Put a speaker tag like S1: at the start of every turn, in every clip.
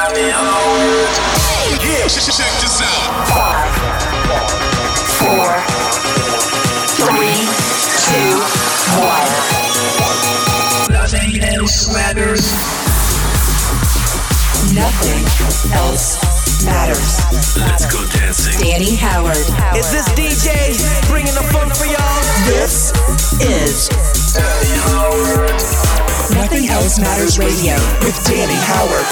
S1: Yeah, check this out.
S2: 5, 4, 3, 2, 1.
S1: Nothing else matters.
S2: Nothing else matters.
S1: Let's go dancing.
S2: Danny Howard.
S3: Is this DJ bringing the funk for y'all?
S2: This is Nothing Else Matters Radio with Danny Howard.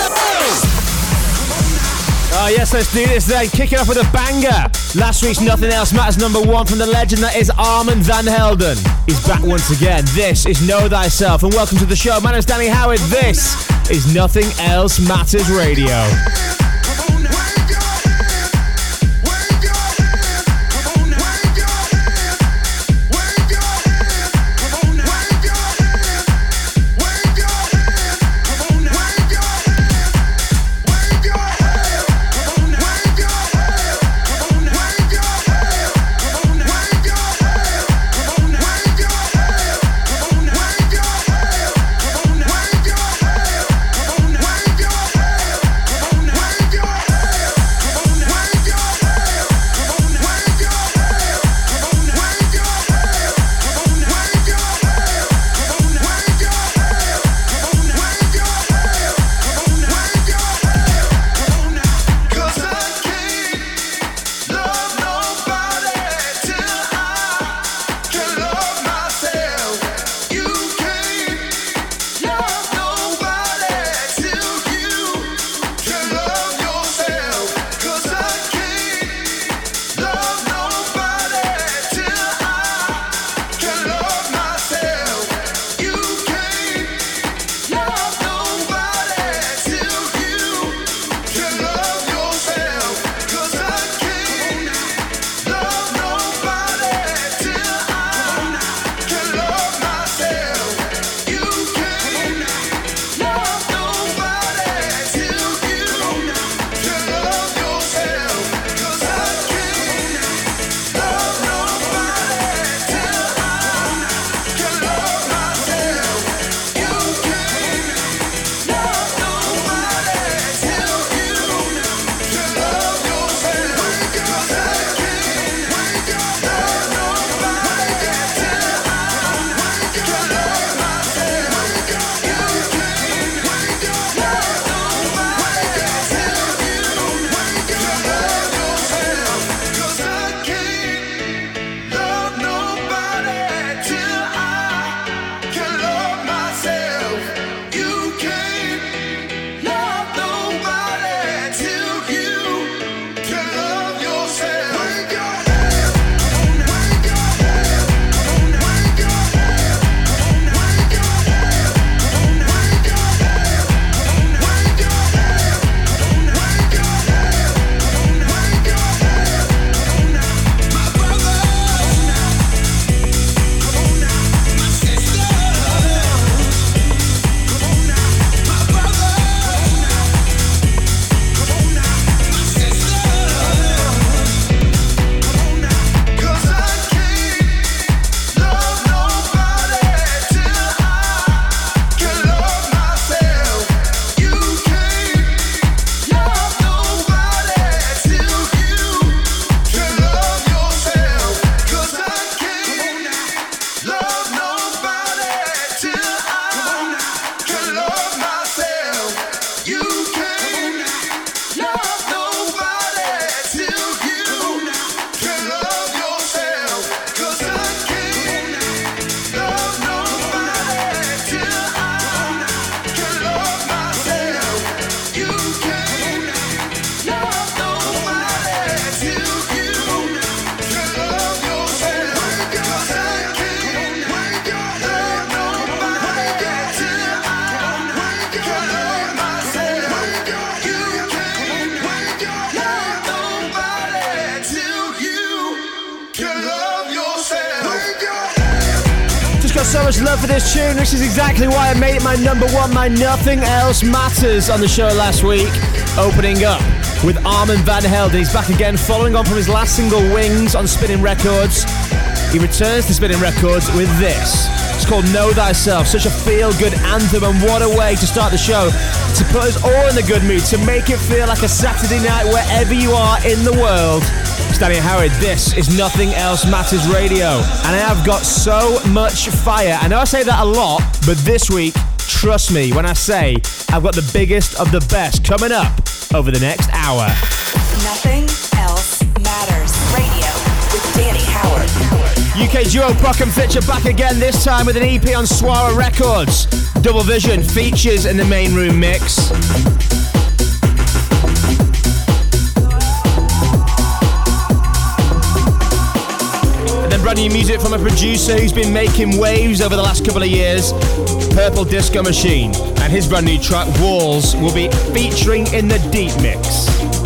S4: Oh yes, let's do this then. Kick it off with a banger. Last week's Nothing Else Matters #1 from the legend that is Armand Van Helden. He's back once again. This is Know Thyself, and welcome to the show. My name's Danny Howard. This is Nothing Else Matters Radio. So much love for this tune, which is exactly why I made it my #1, my Nothing Else Matters on the show last week. Opening up with Armand Van Helden. He's back again, following on from his last single, Wings, on Spinning Records. he returns to spinning records with this. It's called Know Thyself, such a feel-good anthem, and what a way to start the show, to put us all in a good mood, to make it feel like a Saturday night wherever you are in the world. It's Danny Howard, this is Nothing Else Matters Radio, and I have got so much fire. I know I say that a lot, but this week, trust me when I say I've got the biggest of the best coming up over the next hour.
S2: Nothing Else Matters Radio with Danny Howard.
S4: UK duo Brock and Fitch are back again, this time with an EP on Swara Records. Double Vision features in the main room mix. And then brand new music from a producer who's been making waves over the last couple of years, Purple Disco Machine. And his brand new track, Walls, will be featuring in the Deep Mix.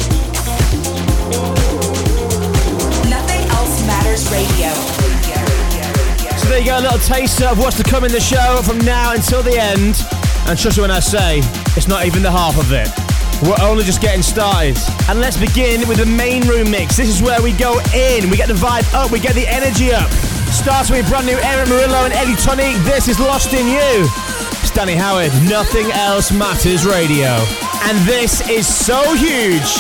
S2: Nothing Else Matters Radio.
S4: So there you go, a little taster of what's to come in the show from now until the end. And trust me when I say, it's not even the half of it. We're only just getting started. And let's begin with the main room mix. This is where we go in, we get the vibe up, we get the energy up. Starts with brand new Eric Murillo and Eddie Tonic. This is Lost in You. It's Danny Howard, Nothing Else Matters Radio. And this is so huge.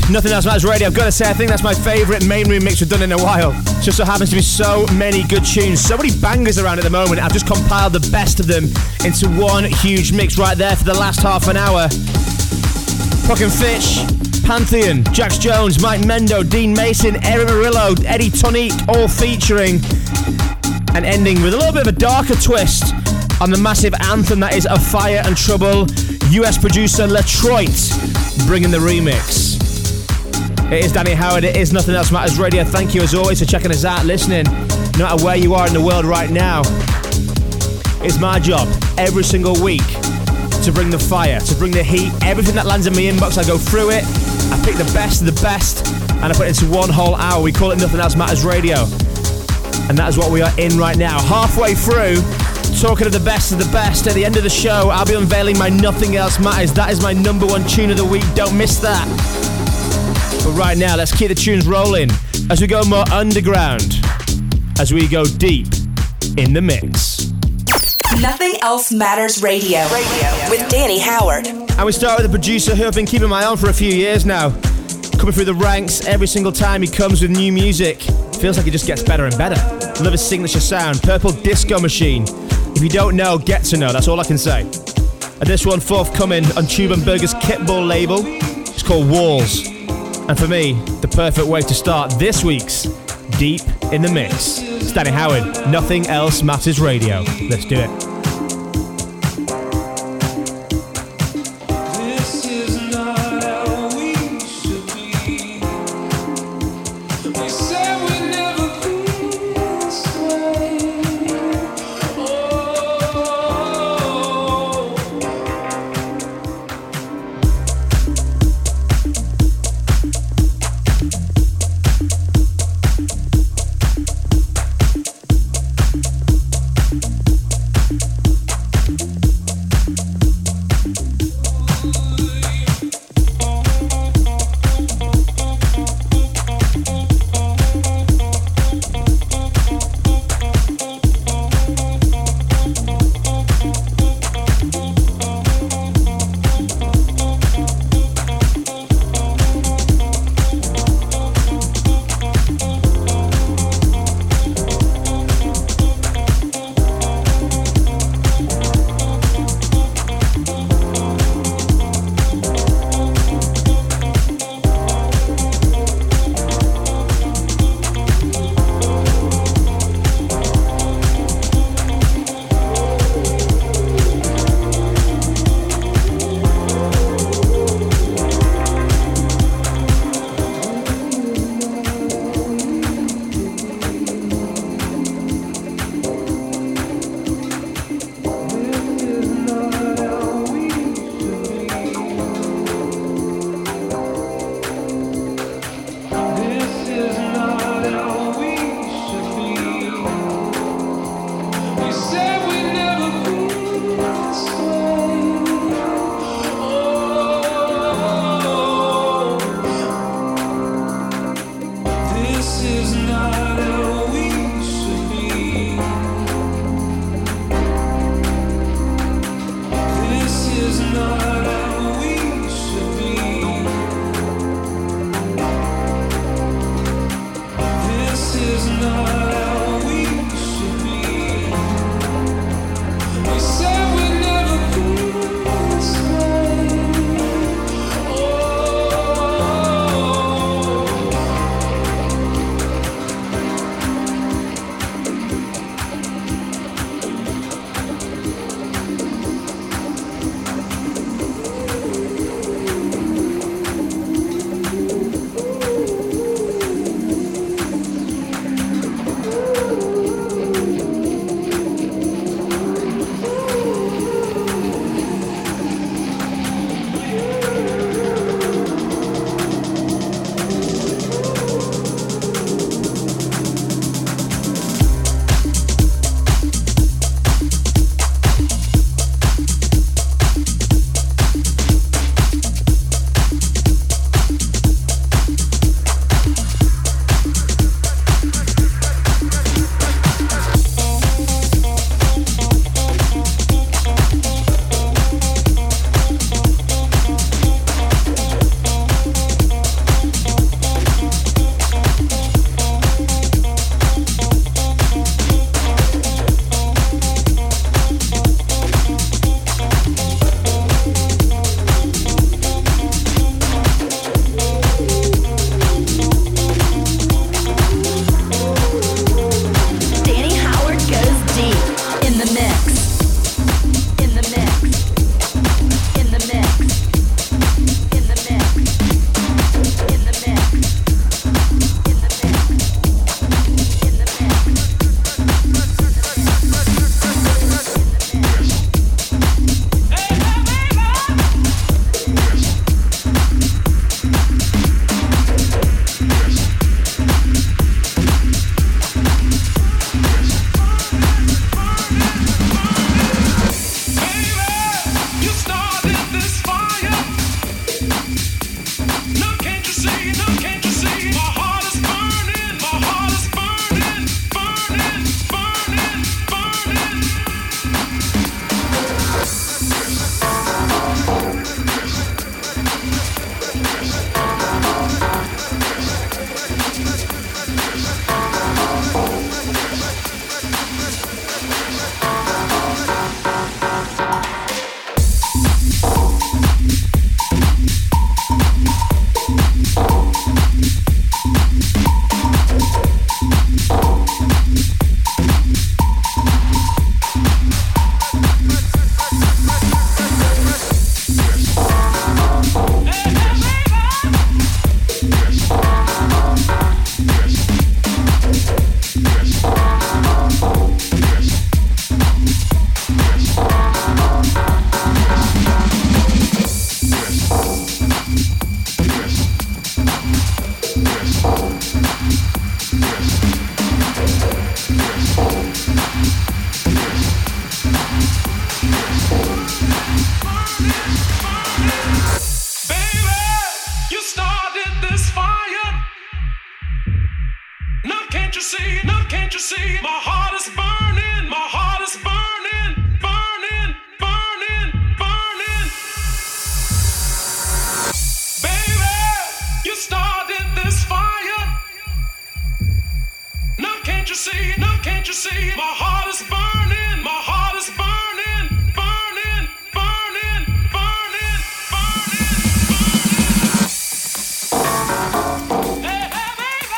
S4: Nothing Else Matters Radio. I've got to say, I think that's my favourite main room mix we've done in a while. Just so happens to be so many good tunes, so many bangers around at the moment. I've just compiled the best of them into one huge mix right there for the last half an hour. Proc and Fitch, Pantheon, Jax Jones, Mike Mendo, Dean Mason, Eric Murillo, Eddie Tonique, all featuring, and ending with a little bit of a darker twist on the massive anthem that is A Fire and Trouble. US producer Latroit bringing the remix. It is Danny Howard, it is Nothing Else Matters Radio. Thank you as always for checking us out, listening, no matter where you are in the world right now. It's my job every single week to bring the fire, to bring the heat. Everything that lands in my inbox, I go through it, I pick the best of the best, and I put it into one whole hour. We call it Nothing Else Matters Radio, and that is what we are in right now. Halfway through, talking of the best of the best. At the end of the show, I'll be unveiling my Nothing Else Matters. That is my number one tune of the week, don't miss that. But right now, let's keep the tunes rolling as we go more underground, as we go deep in the mix.
S2: Nothing Else Matters Radio with Danny Howard.
S4: And we start with a producer who I've been keeping my eye on for a few years now. Coming through the ranks every single time he comes with new music. Feels like it just gets better and better. Love his signature sound, Purple Disco Machine. If you don't know, get to know, that's all I can say. And this one forthcoming on Tube and Burger's Kitball label. It's called Walls. And for me, the perfect way to start this week's Deep in the Mix. It's Danny Howard, Nothing Else Matters Radio. Let's do it.
S1: can't you see? No, can't you see? My heart is burning. My heart is burning, burning, burning, burning. Baby, you started this fire. No, can't you see? No, can't you see? My heart is burning. My heart is burning, burning, burning, burning, burning, burning. Hey, hey, baby.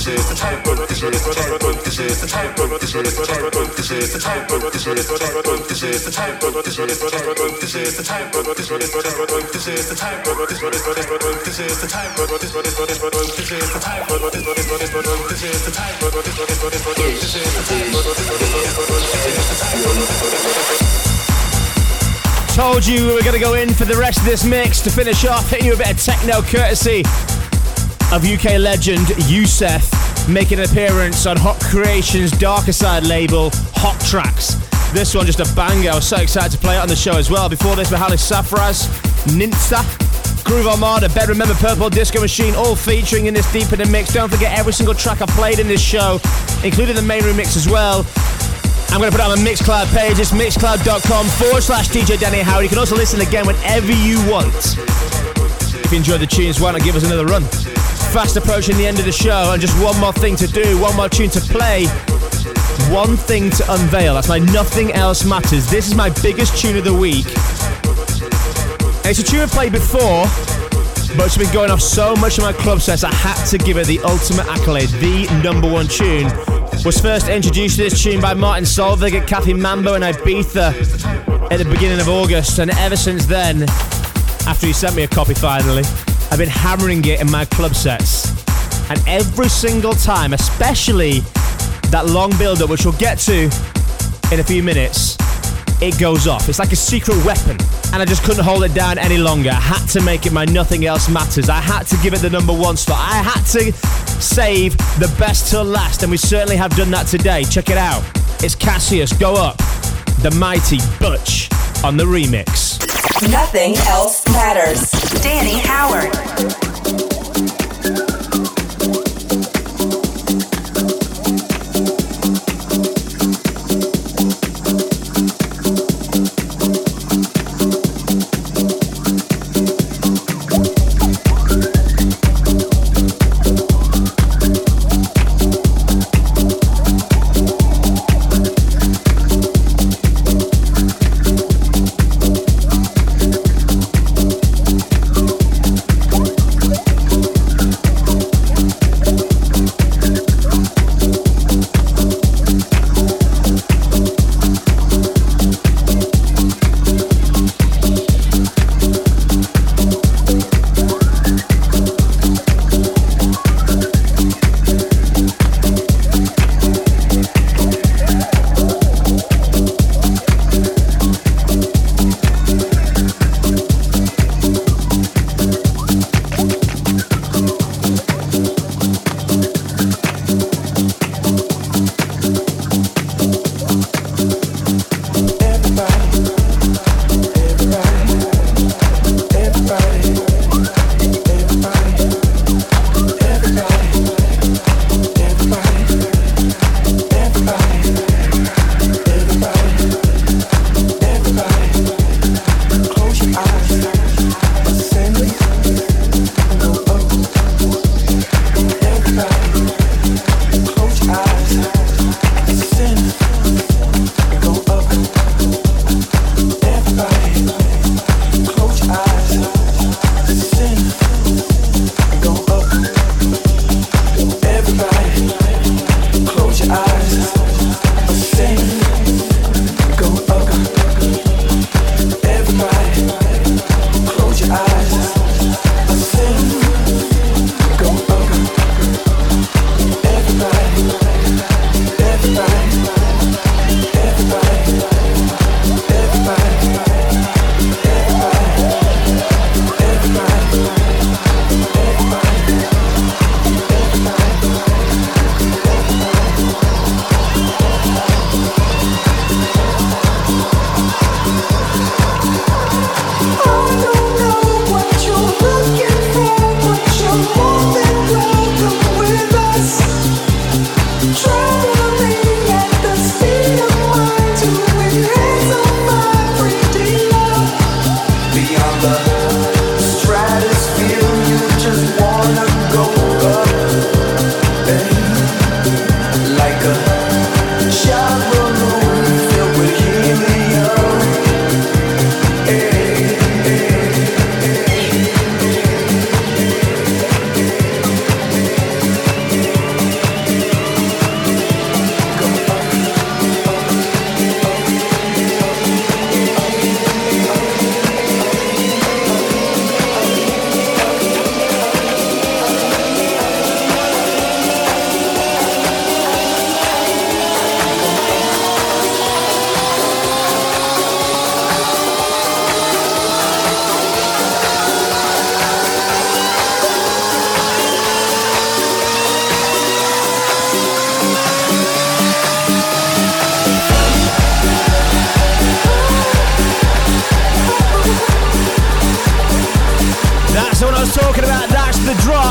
S4: Told you we were going to go in for the rest of this mix to finish off, hitting you a bit of techno courtesy of UK legend Youssef, making an appearance on Hot Creations' Darker Side label, Hot Tracks. This one just a banger. I was so excited to play it on the show as well. Before this, we had Safraz, Ninsa, Groove Armada, Better Remember, Purple Disco Machine, all featuring in this Deep in the Mix. Don't forget every single track I played in this show, including the main remix as well. I'm going to put it on my Mixcloud page. It's mixcloud.com/DJ Danny Howard. You can also listen again whenever you want. If you enjoyed the tunes, why not give us another run? Fast approaching the end of the show, and just one more thing to do, one more tune to play, one thing to unveil. That's my Nothing Else Matters. This is my biggest tune of the week. And it's a tune I've played before, but it's been going off so much in my club sets, I had to give it the ultimate accolade. The number one tune was first introduced to this tune by Martin Solveig at Cafe Mambo in Ibiza at the beginning of August, and ever since then, after he sent me a copy finally, I've been hammering it in my club sets. And every single time, especially that long build-up, which we'll get to in a few minutes, it goes off. It's like a secret weapon, and I just couldn't hold it down any longer. I had to make it my Nothing Else Matters. I had to give it the number one slot. I had to save the best till last, and we certainly have done that today. Check it out. It's Cassius, Go Up, the mighty Butch on the remix.
S2: Nothing Else Matters. Danny Howard.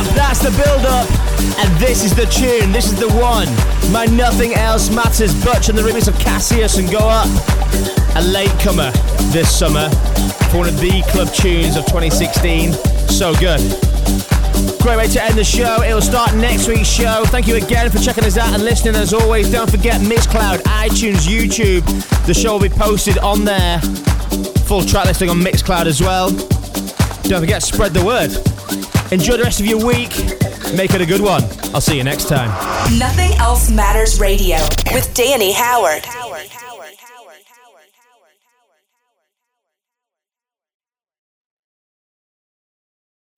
S4: That's the build-up, and this is the tune, this is the one. My Nothing Else Matters, Butch and the remix of Cassius and Go Up. A latecomer this summer for one of the club tunes of 2016. So good. Great way to end the show. It'll start next week's show. Thank you again for checking us out and listening as always. Don't forget Mixcloud, iTunes, YouTube. The show will be posted on there. Full track listing on Mixcloud as well. Don't forget, spread the word. Enjoy the rest of your week. Make it a good one. I'll see you next time.
S2: Nothing Else Matters Radio with Danny Howard.